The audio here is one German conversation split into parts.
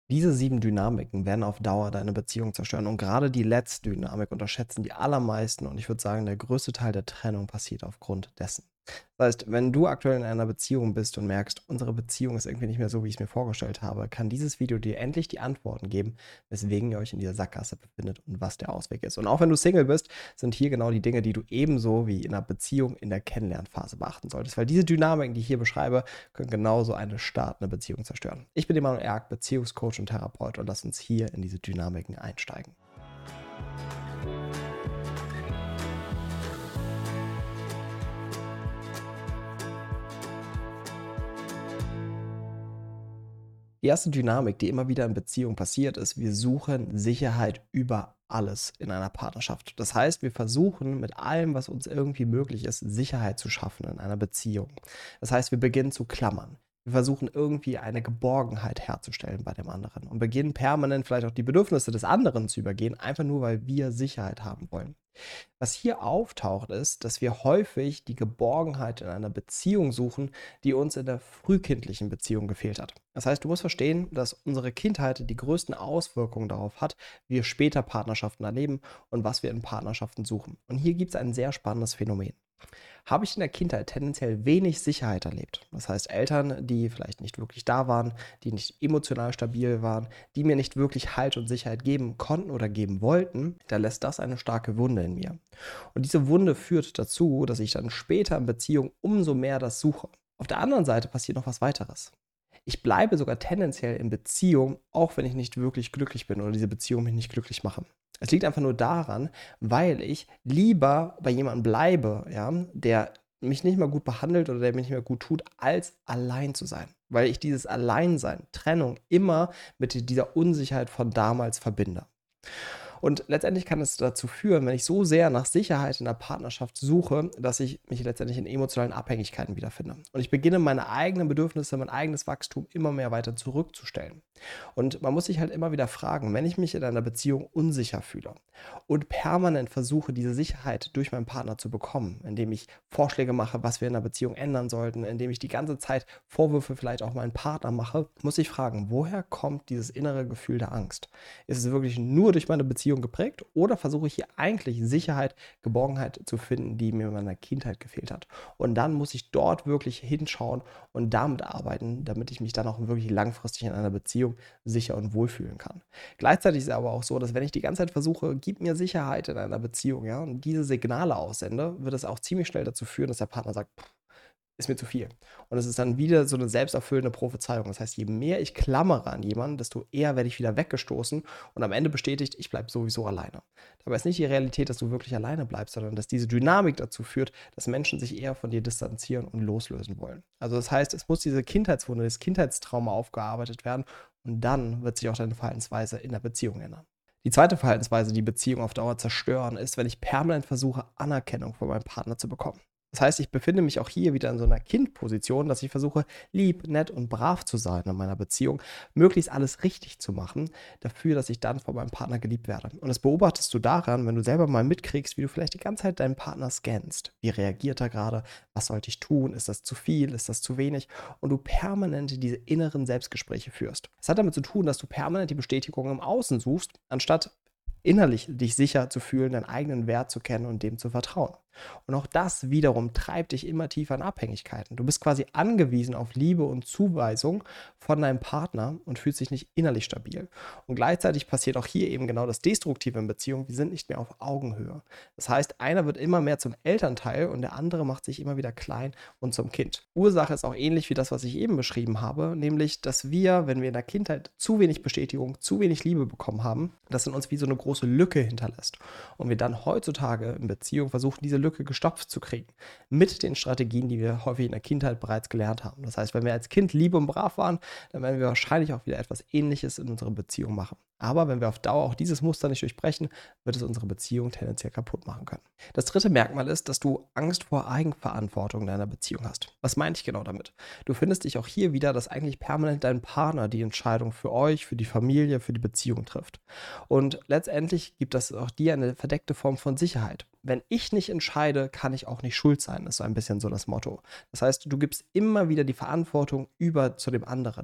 Diese 7 Dynamiken werden auf Dauer deine Beziehung zerstören und gerade die letzte Dynamik unterschätzen die allermeisten und ich würde sagen, der größte Teil der Trennung passiert aufgrund dessen. Das heißt, wenn du aktuell in einer Beziehung bist und merkst, unsere Beziehung ist irgendwie nicht mehr so, wie ich es mir vorgestellt habe, kann dieses Video dir endlich die Antworten geben, weswegen ihr euch in dieser Sackgasse befindet und was der Ausweg ist. Und auch wenn du Single bist, sind hier genau die Dinge, die du ebenso wie in einer Beziehung in der Kennenlernphase beachten solltest, weil diese Dynamiken, die ich hier beschreibe, können genauso eine startende Beziehung zerstören. Ich bin Emanuel Erk, Beziehungscoach und Therapeut und lass uns hier in diese Dynamiken einsteigen. Die erste Dynamik, die immer wieder in Beziehungen passiert, ist, wir suchen Sicherheit über alles in einer Partnerschaft. Das heißt, wir versuchen mit allem, was uns irgendwie möglich ist, Sicherheit zu schaffen in einer Beziehung. Das heißt, wir beginnen zu klammern. Wir versuchen irgendwie eine Geborgenheit herzustellen bei dem anderen und beginnen permanent vielleicht auch die Bedürfnisse des anderen zu übergehen, einfach nur weil wir Sicherheit haben wollen. Was hier auftaucht, ist, dass wir häufig die Geborgenheit in einer Beziehung suchen, die uns in der frühkindlichen Beziehung gefehlt hat. Das heißt, du musst verstehen, dass unsere Kindheit die größten Auswirkungen darauf hat, wie wir später Partnerschaften erleben und was wir in Partnerschaften suchen. Und hier gibt es ein sehr spannendes Phänomen. Habe ich in der Kindheit tendenziell wenig Sicherheit erlebt. Das heißt, Eltern, die vielleicht nicht wirklich da waren, die nicht emotional stabil waren, die mir nicht wirklich Halt und Sicherheit geben konnten oder geben wollten, da lässt das eine starke Wunde in mir. Und diese Wunde führt dazu, dass ich dann später in Beziehung umso mehr das suche. Auf der anderen Seite passiert noch was weiteres. Ich bleibe sogar tendenziell in Beziehung, auch wenn ich nicht wirklich glücklich bin oder diese Beziehung mich nicht glücklich machen. Es liegt einfach nur daran, weil ich lieber bei jemandem bleibe, ja, der mich nicht mal gut behandelt oder der mir nicht mehr gut tut, als allein zu sein. Weil ich dieses Alleinsein, Trennung immer mit dieser Unsicherheit von damals verbinde. Und letztendlich kann es dazu führen, wenn ich so sehr nach Sicherheit in der Partnerschaft suche, dass ich mich letztendlich in emotionalen Abhängigkeiten wiederfinde. Und ich beginne, meine eigenen Bedürfnisse, mein eigenes Wachstum immer mehr weiter zurückzustellen. Und man muss sich halt immer wieder fragen, wenn ich mich in einer Beziehung unsicher fühle und permanent versuche, diese Sicherheit durch meinen Partner zu bekommen, indem ich Vorschläge mache, was wir in der Beziehung ändern sollten, indem ich die ganze Zeit Vorwürfe vielleicht auch meinen Partner mache, muss ich fragen, woher kommt dieses innere Gefühl der Angst? Ist es wirklich nur durch meine Beziehung geprägt oder versuche ich hier eigentlich Sicherheit, Geborgenheit zu finden, die mir in meiner Kindheit gefehlt hat? Und dann muss ich dort wirklich hinschauen und damit arbeiten, damit ich mich dann auch wirklich langfristig in einer Beziehung sicher und wohlfühlen kann. Gleichzeitig ist es aber auch so, dass wenn ich die ganze Zeit versuche, gib mir Sicherheit in einer Beziehung, ja, und diese Signale aussende, wird es auch ziemlich schnell dazu führen, dass der Partner sagt, ist mir zu viel. Und es ist dann wieder so eine selbsterfüllende Prophezeiung. Das heißt, je mehr ich klammere an jemanden, desto eher werde ich wieder weggestoßen und am Ende bestätigt, ich bleibe sowieso alleine. Dabei ist nicht die Realität, dass du wirklich alleine bleibst, sondern dass diese Dynamik dazu führt, dass Menschen sich eher von dir distanzieren und loslösen wollen. Also das heißt, es muss diese Kindheitswunde, das Kindheitstrauma aufgearbeitet werden und dann wird sich auch deine Verhaltensweise in der Beziehung ändern. Die zweite Verhaltensweise, die Beziehung auf Dauer zerstören, ist, wenn ich permanent versuche, Anerkennung von meinem Partner zu bekommen. Das heißt, ich befinde mich auch hier wieder in so einer Kindposition, dass ich versuche, lieb, nett und brav zu sein in meiner Beziehung, möglichst alles richtig zu machen, dafür, dass ich dann von meinem Partner geliebt werde. Und das beobachtest du daran, wenn du selber mal mitkriegst, wie du vielleicht die ganze Zeit deinen Partner scannst. Wie reagiert er gerade? Was sollte ich tun? Ist das zu viel? Ist das zu wenig? Und du permanent diese inneren Selbstgespräche führst. Es hat damit zu tun, dass du permanent die Bestätigung im Außen suchst, anstatt innerlich dich sicher zu fühlen, deinen eigenen Wert zu kennen und dem zu vertrauen. Und auch das wiederum treibt dich immer tiefer in Abhängigkeiten. Du bist quasi angewiesen auf Liebe und Zuweisung von deinem Partner und fühlst dich nicht innerlich stabil. Und gleichzeitig passiert auch hier eben genau das Destruktive in Beziehungen. Wir sind nicht mehr auf Augenhöhe. Das heißt, einer wird immer mehr zum Elternteil und der andere macht sich immer wieder klein und zum Kind. Ursache ist auch ähnlich wie das, was ich eben beschrieben habe, nämlich, dass wir, wenn wir in der Kindheit zu wenig Bestätigung, zu wenig Liebe bekommen haben, das in uns wie so eine große Lücke hinterlässt. Und wir dann heutzutage in Beziehungen versuchen, diese Lücke gestopft zu kriegen. Mit den Strategien, die wir häufig in der Kindheit bereits gelernt haben. Das heißt, wenn wir als Kind lieb und brav waren, dann werden wir wahrscheinlich auch wieder etwas Ähnliches in unserer Beziehung machen. Aber wenn wir auf Dauer auch dieses Muster nicht durchbrechen, wird es unsere Beziehung tendenziell kaputt machen können. Das dritte Merkmal ist, dass du Angst vor Eigenverantwortung in deiner Beziehung hast. Was meine ich genau damit? Du findest dich auch hier wieder, dass eigentlich permanent dein Partner die Entscheidung für euch, für die Familie, für die Beziehung trifft. Und letztendlich gibt das auch dir eine verdeckte Form von Sicherheit. Wenn ich nicht entscheide, kann ich auch nicht schuld sein, ist so ein bisschen so das Motto. Das heißt, du gibst immer wieder die Verantwortung über zu dem anderen.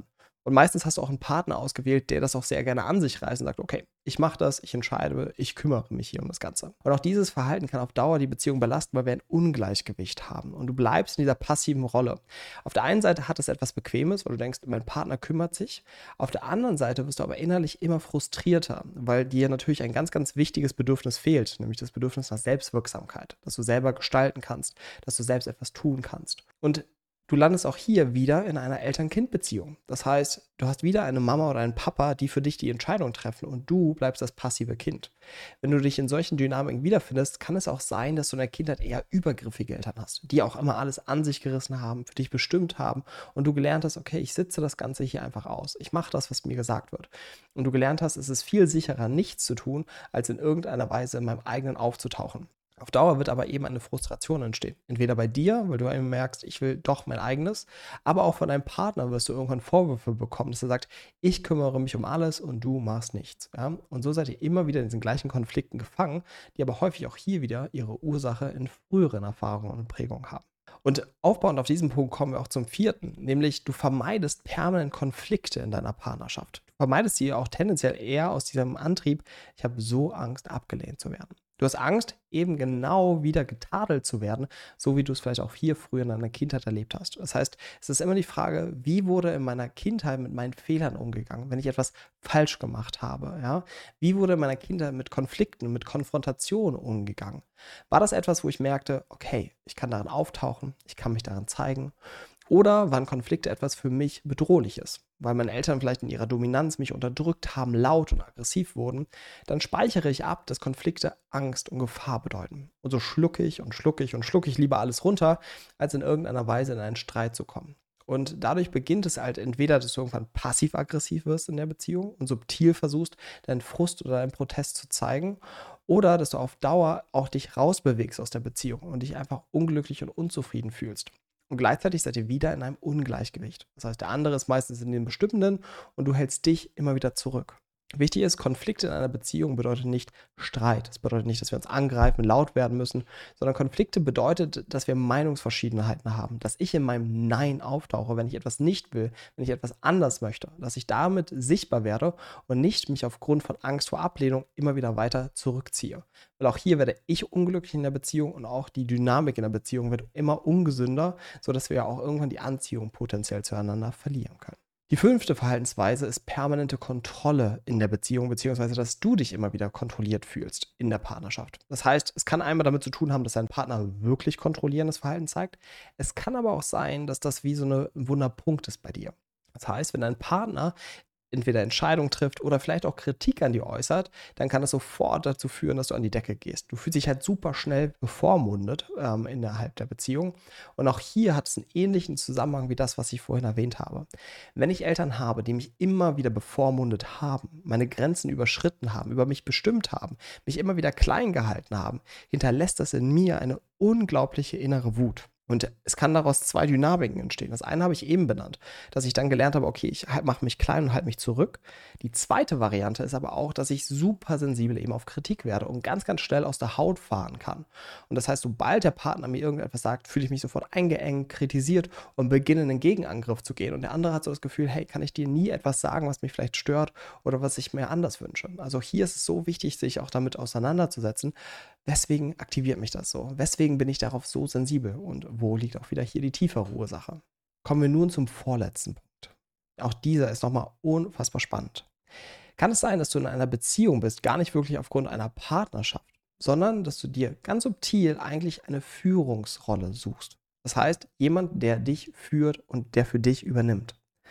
Und meistens hast du auch einen Partner ausgewählt, der das auch sehr gerne an sich reißt und sagt, okay, ich mache das, ich entscheide, ich kümmere mich hier um das Ganze. Und auch dieses Verhalten kann auf Dauer die Beziehung belasten, weil wir ein Ungleichgewicht haben und du bleibst in dieser passiven Rolle. Auf der einen Seite hat es etwas Bequemes, weil du denkst, mein Partner kümmert sich. Auf der anderen Seite wirst du aber innerlich immer frustrierter, weil dir natürlich ein ganz, ganz wichtiges Bedürfnis fehlt, nämlich das Bedürfnis nach Selbstwirksamkeit, dass du selber gestalten kannst, dass du selbst etwas tun kannst. Und du landest auch hier wieder in einer Eltern-Kind-Beziehung. Das heißt, du hast wieder eine Mama oder einen Papa, die für dich die Entscheidung treffen und du bleibst das passive Kind. Wenn du dich in solchen Dynamiken wiederfindest, kann es auch sein, dass du in der Kindheit eher übergriffige Eltern hast, die auch immer alles an sich gerissen haben, für dich bestimmt haben und du gelernt hast, okay, ich sitze das Ganze hier einfach aus. Ich mache das, was mir gesagt wird. Und du gelernt hast, es ist viel sicherer, nichts zu tun, als in irgendeiner Weise in meinem eigenen aufzutauchen. Auf Dauer wird aber eben eine Frustration entstehen. Entweder bei dir, weil du eben merkst, ich will doch mein eigenes, aber auch von deinem Partner wirst du irgendwann Vorwürfe bekommen, dass er sagt, ich kümmere mich um alles und du machst nichts. Ja? Und so seid ihr immer wieder in diesen gleichen Konflikten gefangen, die aber häufig auch hier wieder ihre Ursache in früheren Erfahrungen und Prägungen haben. Und aufbauend auf diesen Punkt kommen wir auch zum vierten, nämlich du vermeidest permanent Konflikte in deiner Partnerschaft. Du vermeidest sie auch tendenziell eher aus diesem Antrieb, ich habe so Angst, abgelehnt zu werden. Du hast Angst, eben genau wieder getadelt zu werden, so wie du es vielleicht auch hier früher in deiner Kindheit erlebt hast. Das heißt, es ist immer die Frage, wie wurde in meiner Kindheit mit meinen Fehlern umgegangen, wenn ich etwas falsch gemacht habe? Ja? Wie wurde in meiner Kindheit mit Konflikten, mit Konfrontationen umgegangen? War das etwas, wo ich merkte, okay, ich kann darin auftauchen, ich kann mich darin zeigen? Oder waren Konflikte etwas für mich Bedrohliches? Weil meine Eltern vielleicht in ihrer Dominanz mich unterdrückt haben, laut und aggressiv wurden, dann speichere ich ab, dass Konflikte Angst und Gefahr bedeuten. Und so schlucke ich und schlucke ich und schlucke ich lieber alles runter, als in irgendeiner Weise in einen Streit zu kommen. Und dadurch beginnt es halt entweder, dass du irgendwann passiv-aggressiv wirst in der Beziehung und subtil versuchst, deinen Frust oder deinen Protest zu zeigen, oder dass du auf Dauer auch dich rausbewegst aus der Beziehung und dich einfach unglücklich und unzufrieden fühlst. Und gleichzeitig seid ihr wieder in einem Ungleichgewicht. Das heißt, der andere ist meistens in den Bestimmenden und du hältst dich immer wieder zurück. Wichtig ist, Konflikte in einer Beziehung bedeutet nicht Streit. Das bedeutet nicht, dass wir uns angreifen, laut werden müssen, sondern Konflikte bedeutet, dass wir Meinungsverschiedenheiten haben, dass ich in meinem Nein auftauche, wenn ich etwas nicht will, wenn ich etwas anders möchte, dass ich damit sichtbar werde und nicht mich aufgrund von Angst vor Ablehnung immer wieder weiter zurückziehe. Weil auch hier werde ich unglücklich in der Beziehung und auch die Dynamik in der Beziehung wird immer ungesünder, sodass wir ja auch irgendwann die Anziehung potenziell zueinander verlieren können. Die fünfte Verhaltensweise ist permanente Kontrolle in der Beziehung, beziehungsweise dass du dich immer wieder kontrolliert fühlst in der Partnerschaft. Das heißt, es kann einmal damit zu tun haben, dass dein Partner wirklich kontrollierendes Verhalten zeigt. Es kann aber auch sein, dass das wie so ein Wunderpunkt ist bei dir. Das heißt, wenn dein Partner entweder Entscheidungen trifft oder vielleicht auch Kritik an dir äußert, dann kann das sofort dazu führen, dass du an die Decke gehst. Du fühlst dich halt super schnell bevormundet innerhalb der Beziehung. Und auch hier hat es einen ähnlichen Zusammenhang wie das, was ich vorhin erwähnt habe. Wenn ich Eltern habe, die mich immer wieder bevormundet haben, meine Grenzen überschritten haben, über mich bestimmt haben, mich immer wieder klein gehalten haben, hinterlässt das in mir eine unglaubliche innere Wut. Und es kann daraus zwei Dynamiken entstehen. Das eine habe ich eben benannt, dass ich dann gelernt habe, okay, ich mache mich klein und halte mich zurück. Die zweite Variante ist aber auch, dass ich super sensibel eben auf Kritik werde und ganz, ganz schnell aus der Haut fahren kann. Und das heißt, sobald der Partner mir irgendetwas sagt, fühle ich mich sofort eingeengt, kritisiert und beginne in den Gegenangriff zu gehen. Und der andere hat so das Gefühl, hey, kann ich dir nie etwas sagen, was mich vielleicht stört oder was ich mir anders wünsche. Also hier ist es so wichtig, sich auch damit auseinanderzusetzen. Weswegen aktiviert mich das so? Weswegen bin ich darauf so sensibel? Und wo liegt auch wieder hier die tiefere Ursache? Kommen wir nun zum vorletzten Punkt. Auch dieser ist nochmal unfassbar spannend. Kann es sein, dass du in einer Beziehung bist, gar nicht wirklich aufgrund einer Partnerschaft, sondern dass du dir ganz subtil eigentlich eine Führungsrolle suchst? Das heißt, jemand, der dich führt und der für dich übernimmt.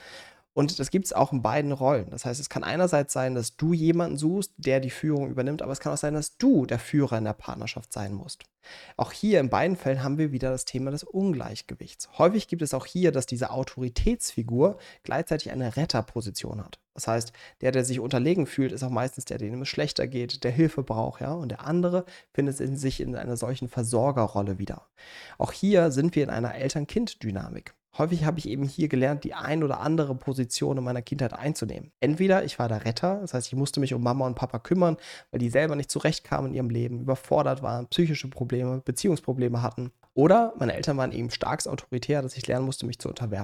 Und das gibt es auch in beiden Rollen. Das heißt, es kann einerseits sein, dass du jemanden suchst, der die Führung übernimmt, aber es kann auch sein, dass du der Führer in der Partnerschaft sein musst. Auch hier in beiden Fällen haben wir wieder das Thema des Ungleichgewichts. Häufig gibt es auch hier, dass diese Autoritätsfigur gleichzeitig eine Retterposition hat. Das heißt, der sich unterlegen fühlt, ist auch meistens der, dem es schlechter geht, der Hilfe braucht, ja, und der andere findet sich in einer solchen Versorgerrolle wieder. Auch hier sind wir in einer Eltern-Kind-Dynamik. Häufig habe ich eben hier gelernt, die ein oder andere Position in meiner Kindheit einzunehmen. Entweder ich war der Retter, das heißt, ich musste mich um Mama und Papa kümmern, weil die selber nicht zurechtkamen in ihrem Leben, überfordert waren, psychische Probleme, Beziehungsprobleme hatten. Oder meine Eltern waren eben stark autoritär, dass ich lernen musste, mich zu unterwerfen.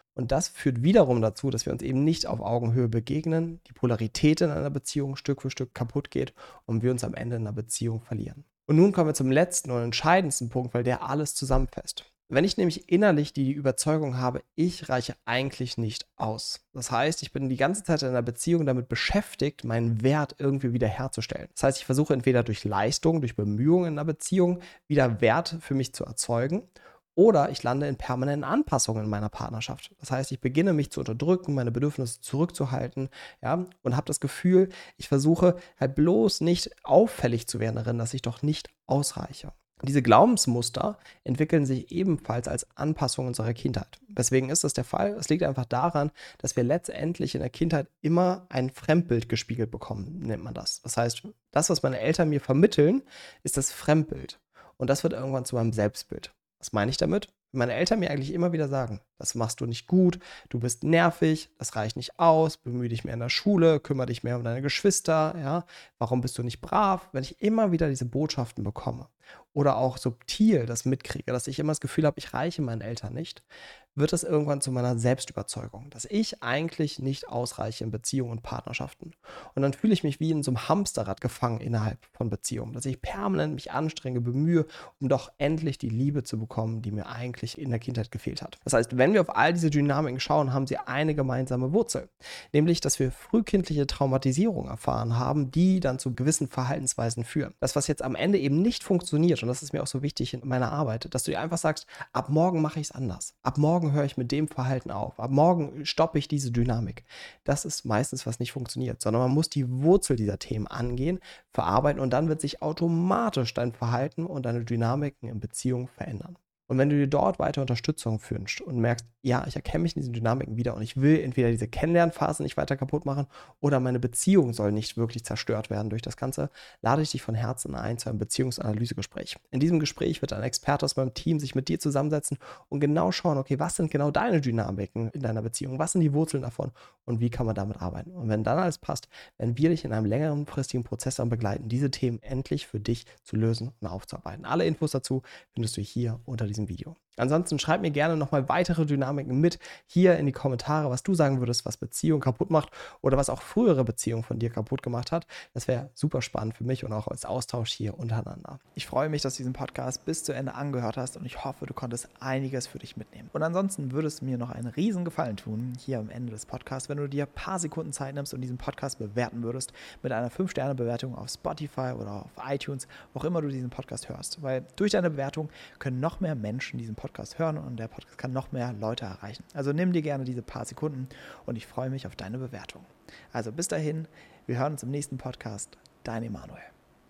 Und das führt wiederum dazu, dass wir uns eben nicht auf Augenhöhe begegnen, die Polarität in einer Beziehung Stück für Stück kaputt geht und wir uns am Ende in einer Beziehung verlieren. Und nun kommen wir zum letzten und entscheidendsten Punkt, weil der alles zusammenfasst. Wenn ich nämlich innerlich die Überzeugung habe, ich reiche eigentlich nicht aus. Das heißt, ich bin die ganze Zeit in einer Beziehung damit beschäftigt, meinen Wert irgendwie wiederherzustellen. Das heißt, ich versuche entweder durch Leistung, durch Bemühungen in einer Beziehung wieder Wert für mich zu erzeugen, oder ich lande in permanenten Anpassungen in meiner Partnerschaft. Das heißt, ich beginne mich zu unterdrücken, meine Bedürfnisse zurückzuhalten, ja, und habe das Gefühl, ich versuche halt bloß nicht auffällig zu werden darin, dass ich doch nicht ausreiche. Diese Glaubensmuster entwickeln sich ebenfalls als Anpassung unserer Kindheit. Weswegen ist das der Fall? Es liegt einfach daran, dass wir letztendlich in der Kindheit immer ein Fremdbild gespiegelt bekommen, nennt man das. Das heißt, das, was meine Eltern mir vermitteln, ist das Fremdbild. Und das wird irgendwann zu meinem Selbstbild. Was meine ich damit? Wenn meine Eltern mir eigentlich immer wieder sagen, das machst du nicht gut, du bist nervig, das reicht nicht aus, bemühe dich mehr in der Schule, kümmere dich mehr um deine Geschwister, ja, warum bist du nicht brav? Wenn ich immer wieder diese Botschaften bekomme oder auch subtil das mitkriege, dass ich immer das Gefühl habe, ich reiche meinen Eltern nicht, wird das irgendwann zu meiner Selbstüberzeugung, dass ich eigentlich nicht ausreiche in Beziehungen und Partnerschaften. Und dann fühle ich mich wie in so einem Hamsterrad gefangen innerhalb von Beziehungen, dass ich permanent mich anstrenge, bemühe, um doch endlich die Liebe zu bekommen, die mir eigentlich in der Kindheit gefehlt hat. Das heißt, wenn wir auf all diese Dynamiken schauen, haben sie eine gemeinsame Wurzel, nämlich, dass wir frühkindliche Traumatisierung erfahren haben, die dann zu gewissen Verhaltensweisen führen. Das, was jetzt am Ende eben nicht funktioniert, und das ist mir auch so wichtig in meiner Arbeit, dass du dir einfach sagst, ab morgen mache ich es anders. Ab morgen höre ich mit dem Verhalten auf. Ab morgen stoppe ich diese Dynamik. Das ist meistens, was nicht funktioniert, sondern man muss die Wurzel dieser Themen angehen, verarbeiten und dann wird sich automatisch dein Verhalten und deine Dynamiken in Beziehungen verändern. Und wenn du dir dort weiter Unterstützung wünschst und merkst, ja, ich erkenne mich in diesen Dynamiken wieder und ich will entweder diese Kennenlernphase nicht weiter kaputt machen oder meine Beziehung soll nicht wirklich zerstört werden durch das Ganze, lade ich dich von Herzen ein zu einem Beziehungsanalysegespräch. In diesem Gespräch wird ein Experte aus meinem Team sich mit dir zusammensetzen und genau schauen, okay, was sind genau deine Dynamiken in deiner Beziehung, was sind die Wurzeln davon und wie kann man damit arbeiten. Und wenn dann alles passt, werden wir dich in einem längeren fristigen Prozess dann begleiten, diese Themen endlich für dich zu lösen und aufzuarbeiten. Alle Infos dazu findest du hier unter diesem Video. Ansonsten schreib mir gerne nochmal weitere Dynamiken mit hier in die Kommentare, was du sagen würdest, was Beziehung kaputt macht oder was auch frühere Beziehungen von dir kaputt gemacht hat. Das wäre super spannend für mich und auch als Austausch hier untereinander. Ich freue mich, dass du diesen Podcast bis zu Ende angehört hast und ich hoffe, du konntest einiges für dich mitnehmen. Und ansonsten würde es mir noch einen riesen Gefallen tun, hier am Ende des Podcasts, wenn du dir ein paar Sekunden Zeit nimmst und diesen Podcast bewerten würdest mit einer 5-Sterne-Bewertung auf Spotify oder auf iTunes, wo auch immer du diesen Podcast hörst. Weil durch deine Bewertung können noch mehr Menschen diesen Podcast hören und der Podcast kann noch mehr Leute erreichen. Also nimm dir gerne diese paar Sekunden und ich freue mich auf deine Bewertung. Also bis dahin, wir hören uns im nächsten Podcast. Dein Emanuel.